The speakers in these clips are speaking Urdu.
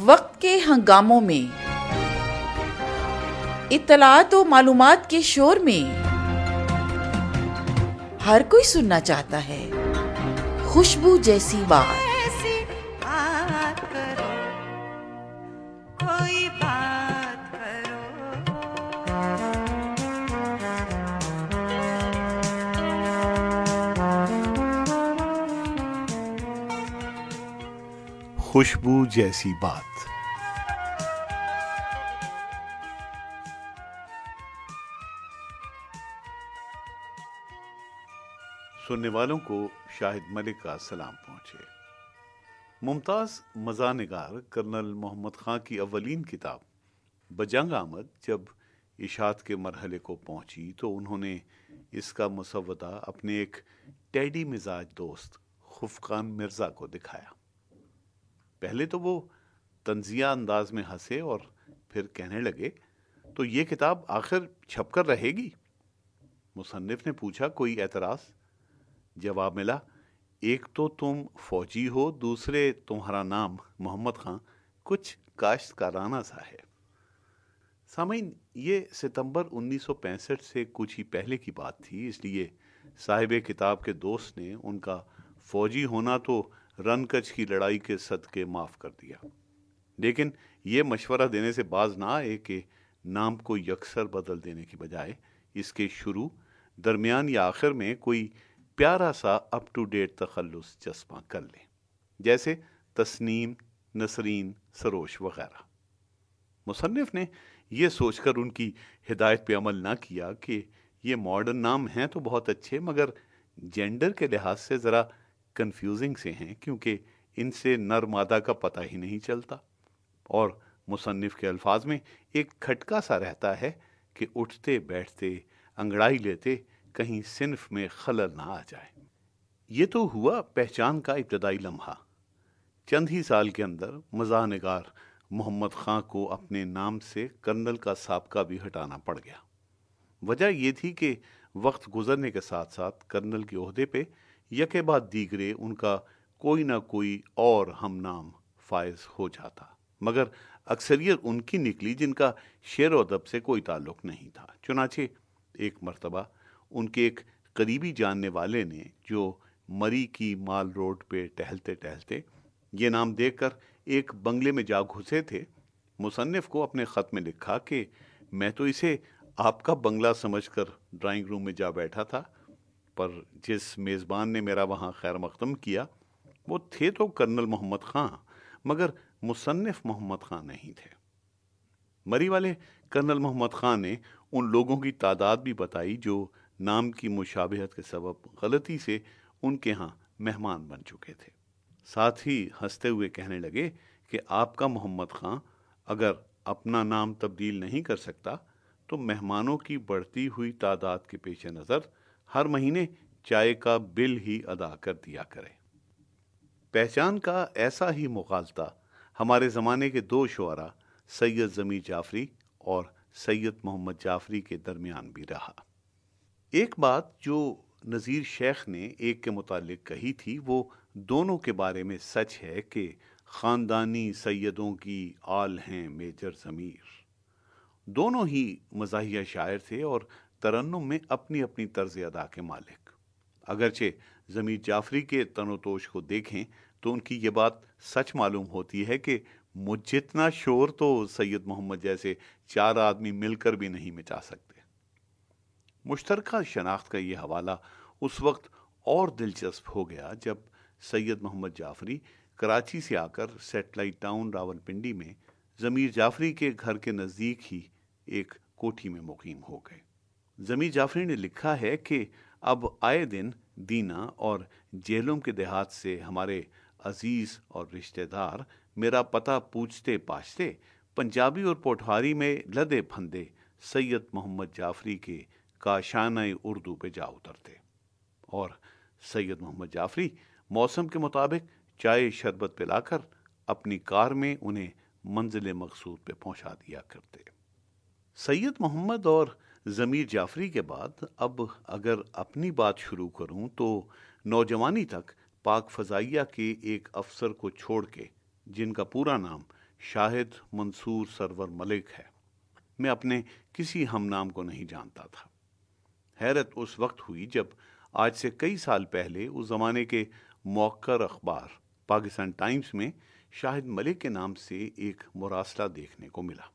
وقت کے ہنگاموں میں، اطلاعات و معلومات کے شور میں ہر کوئی سننا چاہتا ہے خوشبو جیسی بات۔ خوشبو جیسی بات۔ سننے والوں کو شاہد ملک کا سلام پہنچے۔ ممتاز مزاح نگار کرنل محمد خان کی اولین کتاب بجنگ آمد جب اشاعت کے مرحلے کو پہنچی تو انہوں نے اس کا مسودہ اپنے ایک ٹیڈی مزاج دوست خفقان مرزا کو دکھایا۔ پہلے تو وہ طنزیہ انداز میں ہنسے اور پھر کہنے لگے، تو یہ کتاب آخر چھپ کر رہے گی؟ مصنف نے پوچھا، کوئی اعتراض؟ جواب ملا، ایک تو تم فوجی ہو، دوسرے تمہارا نام محمد خان کچھ کاشتکارانہ سا ہے۔ سامعین، یہ ستمبر 1965 سے کچھ ہی پہلے کی بات تھی، اس لیے صاحب کتاب کے دوست نے ان کا فوجی ہونا تو رن کچ کی لڑائی کے صدقے معاف کر دیا، لیکن یہ مشورہ دینے سے باز نہ آئے کہ نام کو یکسر بدل دینے کی بجائے اس کے شروع، درمیان یا آخر میں کوئی پیارا سا اپ ٹو ڈیٹ تخلص چسپاں کر لیں، جیسے تسنیم، نسرین، سروش وغیرہ۔ مصنف نے یہ سوچ کر ان کی ہدایت پہ عمل نہ کیا کہ یہ ماڈرن نام ہیں تو بہت اچھے، مگر جینڈر کے لحاظ سے ذرا کنفیوزنگ سے ہیں، کیونکہ ان سے نر مادہ کا پتہ ہی نہیں چلتا، اور مصنف کے الفاظ میں ایک کھٹکا سا رہتا ہے کہ اٹھتے بیٹھتے انگڑائی لیتے کہیں صنف میں خلل نہ آ جائے۔ یہ تو ہوا پہچان کا ابتدائی لمحہ۔ چند ہی سال کے اندر مزاح نگار محمد خان کو اپنے نام سے کرنل کا سابقہ بھی ہٹانا پڑ گیا۔ وجہ یہ تھی کہ وقت گزرنے کے ساتھ ساتھ کرنل کے عہدے پہ یکے بعد دیگرے ان کا کوئی نہ کوئی اور ہم نام فائز ہو جاتا، مگر اکثریت ان کی نکلی جن کا شعر و ادب سے کوئی تعلق نہیں تھا۔ چنانچہ ایک مرتبہ ان کے ایک قریبی جاننے والے نے، جو مری کی مال روڈ پہ ٹہلتے ٹہلتے یہ نام دیکھ کر ایک بنگلے میں جا گھسے تھے، مصنف کو اپنے خط میں لکھا کہ میں تو اسے آپ کا بنگلہ سمجھ کر ڈرائنگ روم میں جا بیٹھا تھا، پر جس میزبان نے میرا وہاں خیر مقدم کیا وہ تھے تو کرنل محمد خان، مگر مصنف محمد خان نہیں تھے۔ مری والے کرنل محمد خان نے ان لوگوں کی تعداد بھی بتائی جو نام کی مشابہت کے سبب غلطی سے ان کے ہاں مہمان بن چکے تھے۔ ساتھ ہی ہنستے ہوئے کہنے لگے کہ آپ کا محمد خان اگر اپنا نام تبدیل نہیں کر سکتا تو مہمانوں کی بڑھتی ہوئی تعداد کے پیش نظر ہر مہینے چائے کا بل ہی ادا کر دیا کرے۔ پہچان کا ایسا ہی مغالطہ ہمارے زمانے کے دو شعراء سید ضمیر جعفری اور سید محمد جعفری کے درمیان بھی رہا۔ ایک بات جو نذیر شیخ نے ایک کے متعلق کہی تھی وہ دونوں کے بارے میں سچ ہے کہ خاندانی سیدوں کی آل ہیں میجر ضمیر۔ دونوں ہی مزاحیہ شاعر تھے اور ترنم میں اپنی اپنی طرز ادا کے مالک۔ اگرچہ ضمیر جعفری کے تن و توش کو دیکھیں تو ان کی یہ بات سچ معلوم ہوتی ہے کہ مجھ جتنا شور تو سید محمد جیسے چار آدمی مل کر بھی نہیں مٹا سکتے۔ مشترکہ شناخت کا یہ حوالہ اس وقت اور دلچسپ ہو گیا جب سید محمد جعفری کراچی سے آ کر سیٹلائٹ ٹاؤن راولپنڈی میں ضمیر جعفری کے گھر کے نزدیک ہی ایک کوٹھی میں مقیم ہو گئے۔ ضمیر جعفری نے لکھا ہے کہ اب آئے دن دینا اور جیلوں کے دیہات سے ہمارے عزیز اور رشتہ دار میرا پتہ پوچھتے پاچھتے پنجابی اور پوٹھواری میں لدے پھندے سید محمد جعفری کے کاشانہ اردو پہ جا اترتے، اور سید محمد جعفری موسم کے مطابق چائے شربت پلا کر اپنی کار میں انہیں منزل مقصود پہ پہنچا دیا کرتے۔ سید محمد اور ضمیر جعفری کے بعد اب اگر اپنی بات شروع کروں تو نوجوانی تک پاک فضائیہ کے ایک افسر کو چھوڑ کے، جن کا پورا نام شاہد منصور سرور ملک ہے۔ میں اپنے کسی ہم نام کو نہیں جانتا تھا۔ حیرت اس وقت ہوئی جب آج سے کئی سال پہلے اس زمانے کے موقر اخبار پاکستان ٹائمز میں شاہد ملک کے نام سے ایک مراسلہ دیکھنے کو ملا۔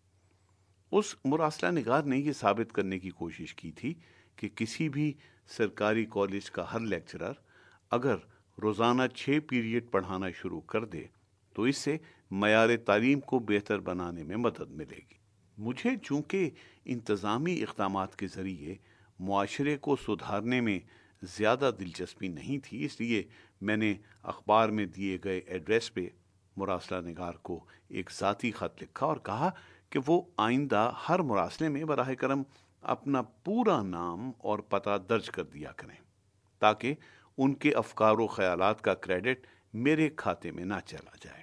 اس مراسلہ نگار نے یہ ثابت کرنے کی کوشش کی تھی کہ کسی بھی سرکاری کالج کا ہر لیکچرر اگر روزانہ 6 پیریڈ پڑھانا شروع کر دے تو اس سے معیار تعلیم کو بہتر بنانے میں مدد ملے گی۔ مجھے چونکہ انتظامی اقدامات کے ذریعے معاشرے کو سدھارنے میں زیادہ دلچسپی نہیں تھی، اس لیے میں نے اخبار میں دیے گئے ایڈریس پہ مراسلہ نگار کو ایک ذاتی خط لکھا اور کہا کہ وہ آئندہ ہر مراسلے میں براہ کرم اپنا پورا نام اور پتہ درج کر دیا کریں تاکہ ان کے افکار و خیالات کا کریڈٹ میرے کھاتے میں نہ چلا جائے۔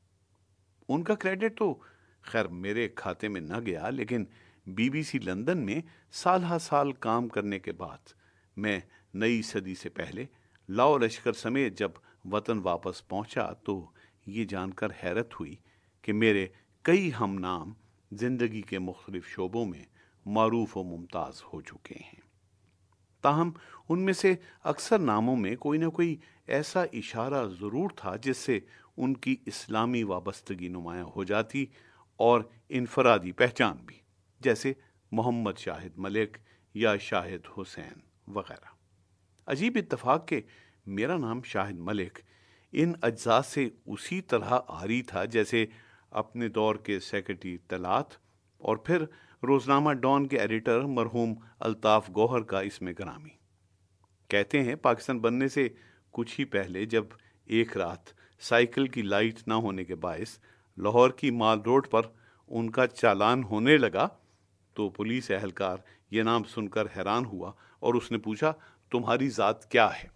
ان کا کریڈٹ تو خیر میرے کھاتے میں نہ گیا، لیکن BBC لندن میں سال ہا سال کام کرنے کے بعد میں نئی صدی سے پہلے لاؤ لشکر سمیت جب وطن واپس پہنچا تو یہ جان کر حیرت ہوئی کہ میرے کئی ہم نام زندگی کے مختلف شعبوں میں معروف و ممتاز ہو چکے ہیں۔ تاہم ان میں سے اکثر ناموں میں کوئی نہ کوئی ایسا اشارہ ضرور تھا جس سے ان کی اسلامی وابستگی نمایاں ہو جاتی اور انفرادی پہچان بھی، جیسے محمد شاہد ملک یا شاہد حسین وغیرہ۔ عجیب اتفاق کہ میرا نام شاہد ملک ان اجزاء سے اسی طرح عاری تھا جیسے اپنے دور کے سیکرٹری اطلاعات اور پھر روزنامہ ڈان کے ایڈیٹر مرحوم الطاف گوہر کا اسم گرامی۔ کہتے ہیں پاکستان بننے سے کچھ ہی پہلے جب ایک رات سائیکل کی لائٹ نہ ہونے کے باعث لاہور کی مال روڈ پر ان کا چالان ہونے لگا تو پولیس اہلکار یہ نام سن کر حیران ہوا اور اس نے پوچھا تمہاری ذات کیا ہے؟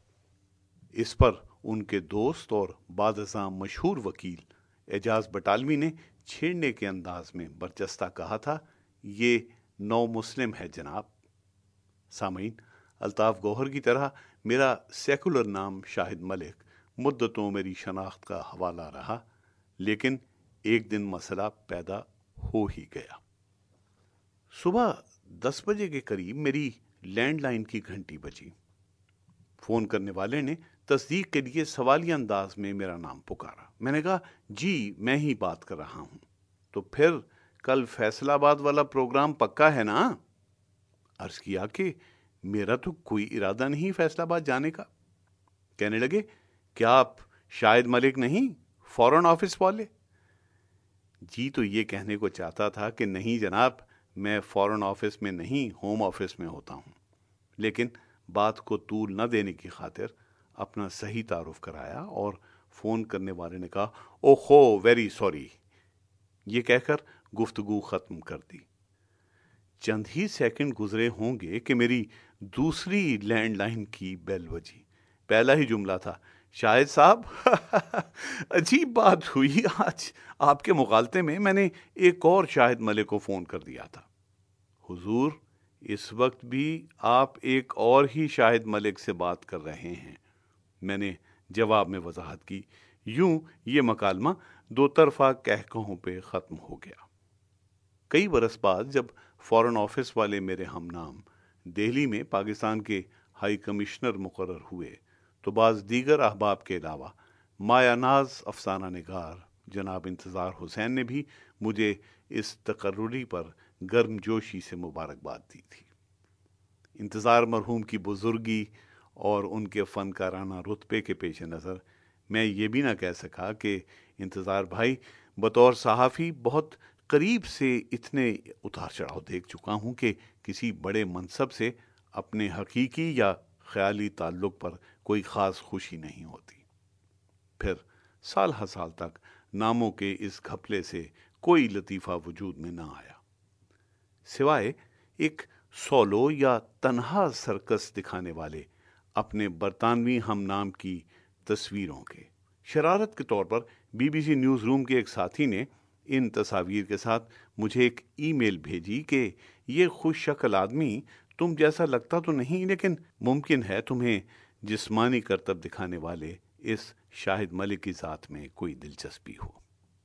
اس پر ان کے دوست اور بعد ازاں مشہور وکیل اعجاز بٹالوی نے چھیڑنے کے انداز میں برجستہ کہا تھا یہ نو مسلم ہے جناب۔ سامعین، الطاف گوہر کی طرح میرا سیکولر نام شاہد ملک مدتوں میری شناخت کا حوالہ رہا، لیکن ایک دن مسئلہ پیدا ہو ہی گیا۔ صبح 10 بجے کے قریب میری لینڈ لائن کی گھنٹی بجی۔ فون کرنے والے نے تصدیق کے لیے سوالیہ انداز میں میرا نام پکارا۔ میں نے کہا جی میں ہی بات کر رہا ہوں۔ تو پھر کل فیصل آباد والا پروگرام پکا ہے نا؟ عرض کیا کہ میرا تو کوئی ارادہ نہیں فیصل آباد جانے کا۔ کہنے لگے کیا آپ شاہد ملک نہیں، فورن آفس والے؟ جی تو یہ کہنے کو چاہتا تھا کہ نہیں جناب، میں فورن آفس میں نہیں ہوم آفس میں ہوتا ہوں، لیکن بات کو طول نہ دینے کی خاطر اپنا صحیح تعارف کرایا اور فون کرنے والے نے کہا اوہو ویری سوری، یہ کہہ کر گفتگو ختم کر دی۔ چند ہی سیکنڈ گزرے ہوں گے کہ میری دوسری لینڈ لائن کی بیل بجی۔ پہلا ہی جملہ تھا شاہد صاحب عجیب بات ہوئی، آج آپ کے مغالطے میں نے ایک اور شاہد ملک کو فون کر دیا تھا۔ حضور اس وقت بھی آپ ایک اور ہی شاہد ملک سے بات کر رہے ہیں، میں نے جواب میں وضاحت کی۔ یوں یہ مکالمہ دو طرفہ کہکہوں پہ ختم ہو گیا۔ کئی برس بعد جب فورن آفس والے میرے ہم نام دہلی میں پاکستان کے ہائی کمشنر مقرر ہوئے تو بعض دیگر احباب کے علاوہ مایہ ناز افسانہ نگار جناب انتظار حسین نے بھی مجھے اس تقرری پر گرم جوشی سے مبارکباد دی تھی۔ انتظار مرحوم کی بزرگی اور ان کے فنکارانہ رتبے کے پیش نظر میں یہ بھی نہ کہہ سکا کہ انتظار بھائی بطور صحافی بہت قریب سے اتنے اتار چڑھاؤ دیکھ چکا ہوں کہ کسی بڑے منصب سے اپنے حقیقی یا خیالی تعلق پر کوئی خاص خوشی نہیں ہوتی۔ پھر سال ہر سال تک ناموں کے اس گھپلے سے کوئی لطیفہ وجود میں نہ آیا، سوائے ایک سولو یا تنہا سرکس دکھانے والے اپنے برطانوی ہم نام کی تصویروں کے۔ شرارت کے طور پر BBC نیوز روم کے ایک ساتھی نے ان تصاویر کے ساتھ مجھے ایک ای میل بھیجی کہ یہ خوش شکل آدمی تم جیسا لگتا تو نہیں، لیکن ممکن ہے تمہیں جسمانی کرتب دکھانے والے اس شاہد ملک کی ذات میں کوئی دلچسپی ہو۔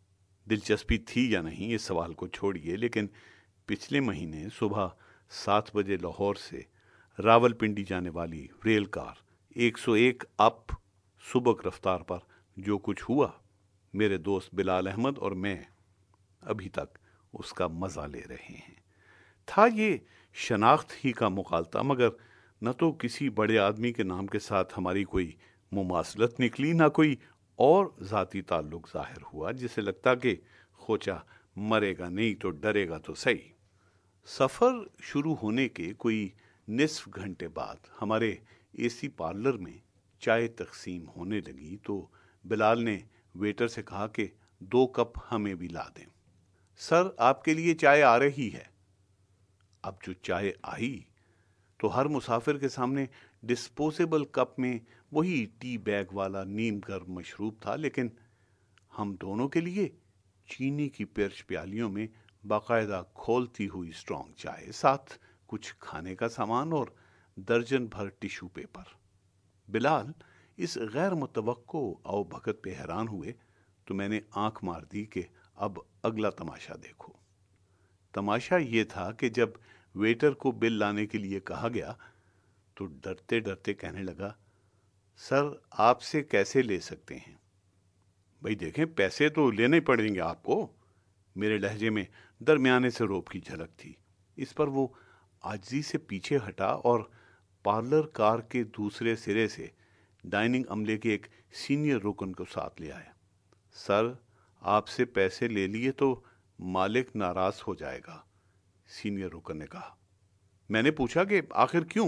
دلچسپی تھی یا نہیں اس سوال کو چھوڑیے، لیکن پچھلے مہینے صبح 7 بجے لاہور سے راولپنڈی جانے والی ریل کار 101 اپ سبک رفتار پر جو کچھ ہوا، میرے دوست بلال احمد اور میں ابھی تک اس کا مزہ لے رہے ہیں۔ تھا یہ شناخت ہی کا مغالطہ، مگر نہ تو کسی بڑے آدمی کے نام کے ساتھ ہماری کوئی مماثلت نکلی، نہ کوئی اور ذاتی تعلق ظاہر ہوا، جسے لگتا کہ خوچا مرے گا نہیں تو ڈرے گا تو صحیح۔ سفر شروع ہونے کے کوئی نصف گھنٹے بعد ہمارے اے سی پارلر میں چائے تقسیم ہونے لگی تو بلال نے ویٹر سے کہا کہ 2 کپ ہمیں بھی لا دیں۔ سر، آپ کے لیے چائے آ رہی ہے۔ اب جو چائے آئی تو ہر مسافر کے سامنے ڈسپوزیبل کپ میں وہی ٹی بیگ والا نیم گرم مشروب تھا، لیکن ہم دونوں کے لیے چینی کی پرچ پیالیوں میں باقاعدہ کھولتی ہوئی اسٹرانگ چائے، ساتھ کچھ کھانے کا سامان اور درجن بھر ٹیشو پیپر۔ بلال اس غیر متوقع او بھگت پہ حیران ہوئے تو میں نے آنکھ مار دی کہ اب اگلا تماشا دیکھو۔ تماشا یہ تھا کہ جب ویٹر کو بل لانے کے لیے کہا گیا تو ڈرتے ڈرتے کہنے لگا، سر آپ سے کیسے لے سکتے ہیں؟ بھائی دیکھیں، پیسے تو لینے پڑیں گے آپ کو۔ میرے لہجے میں درمیانے سے روب کی جھلک تھی۔ اس پر وہ عاجزی سے پیچھے ہٹا اور پارلر کار کے دوسرے سرے سے ڈائننگ عملے کے ایک سینئر رکن کو ساتھ لے آیا۔ سر، آپ سے پیسے لے لیے تو مالک ناراض ہو جائے گا، سینئر رکن نے کہا۔ میں نے پوچھا کہ آخر کیوں؟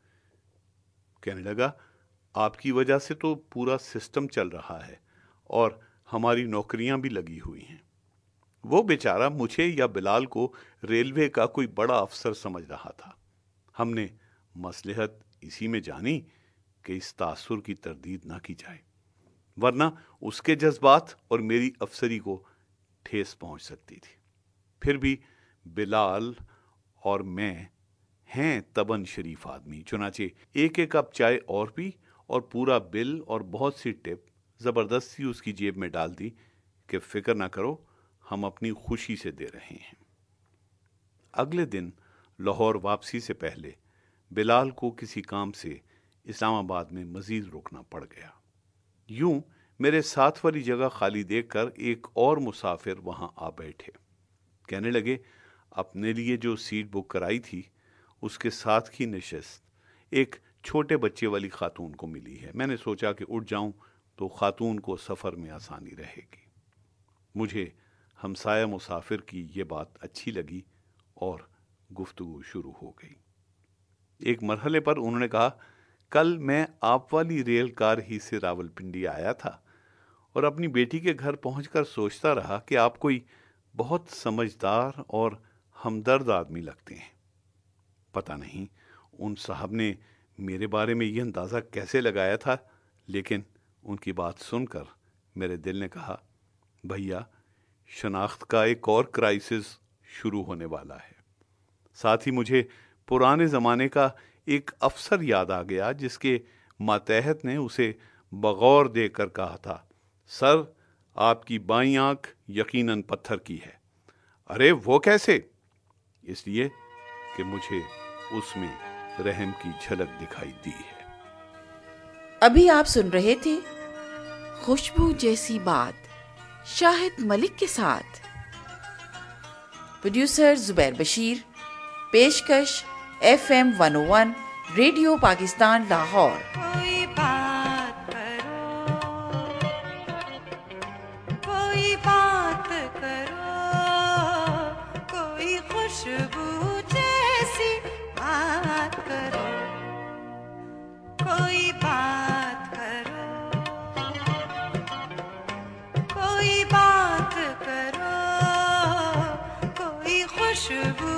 کہنے لگا، آپ کی وجہ سے تو پورا سسٹم چل رہا ہے اور ہماری نوکریاں بھی لگی ہوئی ہیں۔ وہ بیچارہ مجھے یا بلال کو ریلوے کا کوئی بڑا افسر سمجھ رہا تھا۔ ہم نے مصلحت اسی میں جانی کہ اس تاثر کی تردید نہ کی جائے، ورنہ اس کے جذبات اور میری افسری کو ٹھیس پہنچ سکتی تھی۔ پھر بھی بلال اور میں ہیں تباً شریف آدمی، چنانچہ ایک کپ چائے اور پی اور پورا بل اور بہت سی ٹپ زبردستی اس کی جیب میں ڈال دی کہ فکر نہ کرو، ہم اپنی خوشی سے دے رہے ہیں۔ اگلے دن لاہور واپسی سے پہلے بلال کو کسی کام سے اسلام آباد میں مزید رکنا پڑ گیا۔ یوں میرے ساتھ والی جگہ خالی دیکھ کر ایک اور مسافر وہاں آ بیٹھے۔ کہنے لگے، اپنے لیے جو سیٹ بک کرائی تھی اس کے ساتھ کی نشست ایک چھوٹے بچے والی خاتون کو ملی ہے۔ میں نے سوچا کہ اٹھ جاؤں تو خاتون کو سفر میں آسانی رہے گی۔ مجھے ہمسایہ مسافر کی یہ بات اچھی لگی اور گفتگو شروع ہو گئی۔ ایک مرحلے پر انہوں نے کہا، کل میں آپ والی ریل کار ہی سے راولپنڈی آیا تھا اور اپنی بیٹی کے گھر پہنچ کر سوچتا رہا کہ آپ کوئی بہت سمجھدار اور ہمدرد آدمی لگتے ہیں۔ پتہ نہیں ان صاحب نے میرے بارے میں یہ اندازہ کیسے لگایا تھا، لیکن ان کی بات سن کر میرے دل نے کہا، بھیا شناخت کا ایک اور کرائسس شروع ہونے والا ہے۔ ساتھ ہی مجھے پرانے زمانے کا ایک افسر یاد آ گیا جس کے ماتحت نے اسے بغور دے کر کہا تھا، سر آپ کی بائیں آنکھ یقیناً پتھر کی ہے۔ ارے وہ کیسے؟ اس لیے کہ مجھے اس میں رحم کی جھلک دکھائی دی ہے۔ ابھی آپ سن رہے تھے خوشبو جیسی بات شاہد ملک کے ساتھ۔ پروڈیوسر زبیر بشیر، پیشکش FM 101 ریڈیو پاکستان لاہور۔ کوئی بات کرو، کوئی بات کرو، کوئی خوشبو جیسی بات کرو، کوئی بات کرو، کوئی بات کرو، کوئی خوشبو